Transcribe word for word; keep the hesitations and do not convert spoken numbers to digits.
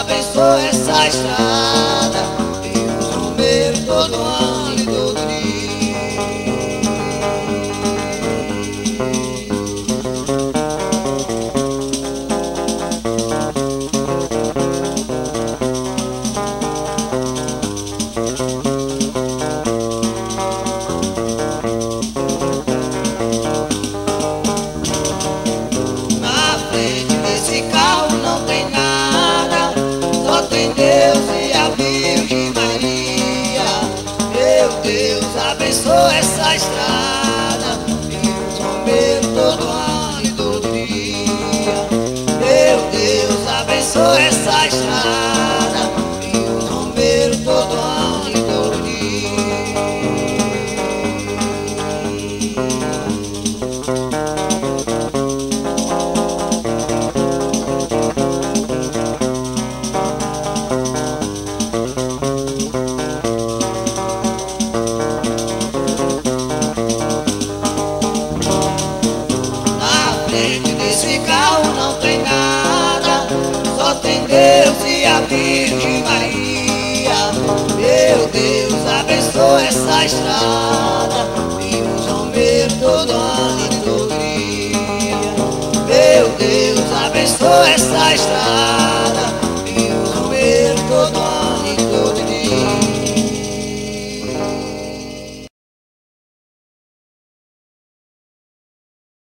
abençoe essa estrada e os romeiros todo ano e todo dia. Na frente desse carro não tem nada, só tem Deus e a Virgem Maria. Meu Deus, abençoa essa estrada e os romeiros todo ano e todo dia. Meu Deus, abençoa essa estrada e os romeiros todo ano e todo dia. Nesse carro não tem nada, só tem Deus e a Virgem Maria. Meu Deus, abençoa essa estrada e os romeiros todo ano e todo dia. Meu Deus, abençoa essa estrada e os romeiros todo ano e todo dia.